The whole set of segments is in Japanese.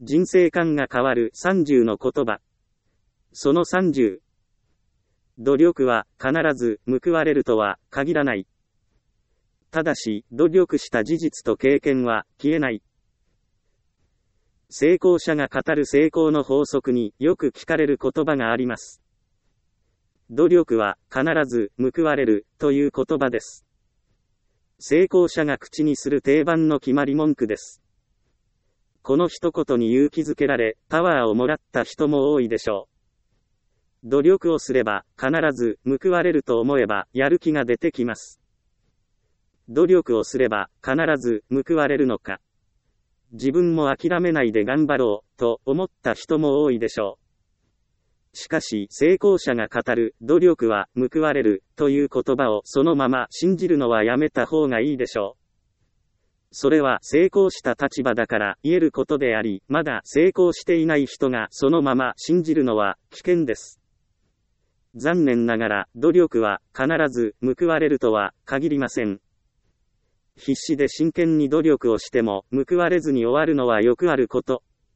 人生観が変わる30の言葉。その30。努力は必ず報われるとは限らない。ただし、努力した事実と経験は消えない。成功者が語る成功の法則によく聞かれる言葉があります。努力は必ず報われるという言葉です。成功者が口にする定番の決まり文句です。この一言に勇気づけられ、パワーをもらった人も多いでしょう。努力をすれば必ず報われると思えばやる気が出てきます。努力をすれば必ず報われるのか。自分も諦めないで頑張ろうと思った人も多いでしょう。しかし成功者が語る努力は報われるという言葉をそのまま信じるのはやめた方がいいでしょう。それは成功した立場だから言えることであり、まだ成功していない人がそのまま信じるのは危険です。残念ながら努力は必ず報われるとは限りません。必死で真剣に努力をしても報われずに終わるのはよくあること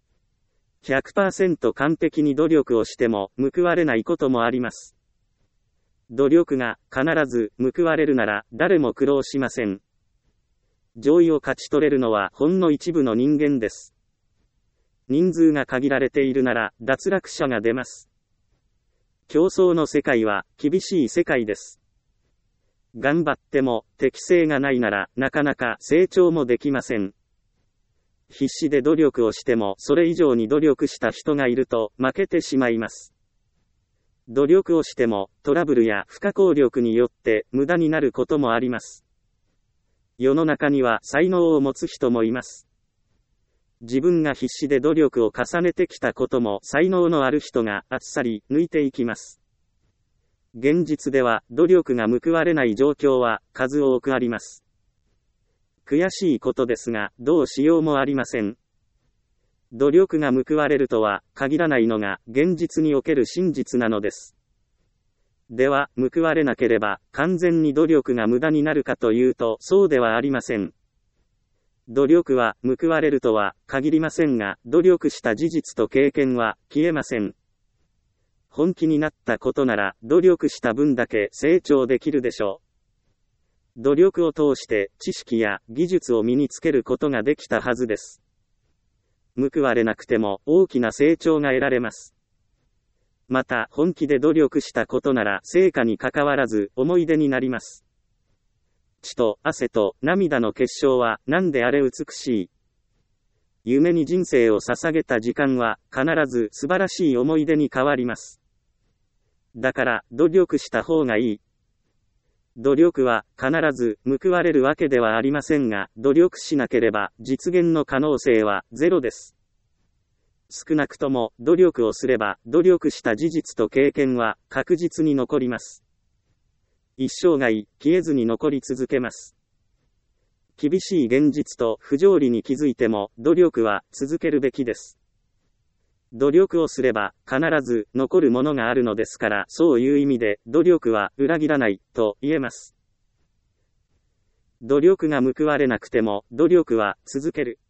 。100% 完璧に努力をしても報われないこともあります。努力が必ず報われるなら誰も苦労しません。上位を勝ち取れるのはほんの一部の人間です。人数が限られているなら脱落者が出ます。競争の世界は厳しい世界です。頑張っても適性がないならなかなか成長もできません。必死で努力をしてもそれ以上に努力した人がいると負けてしまいます。努力をしてもトラブルや不可抗力によって無駄になることもあります。世の中には才能を持つ人もいます。自分が必死で努力を重ねてきたことも才能のある人があっさり抜いていきます。現実では努力が報われない状況は数多くあります。悔しいことですがどうしようもありません。努力が報われるとは限らないのが現実における真実なのです。では報われなければ完全に努力が無駄になるかというとそうではありません。努力は報われるとは限りませんが努力した事実と経験は消えません。本気になったことなら努力した分だけ成長できるでしょう。努力を通して知識や技術を身につけることができたはずです。報われなくても大きな成長が得られます。また本気で努力したことなら成果にかかわらず思い出になります。血と汗と涙の結晶は何であれ美しい。夢に人生を捧げた時間は必ず素晴らしい思い出に変わります。だから努力した方がいい。努力は必ず報われるわけではありませんが、努力しなければ実現の可能性はゼロです。少なくとも努力をすれば努力した事実と経験は確実に残ります。一生涯消えずに残り続けます。厳しい現実と不条理に気づいても努力は続けるべきです。努力をすれば必ず残るものがあるのですから、そういう意味で努力は裏切らないと言えます。努力が報われなくても努力は続ける。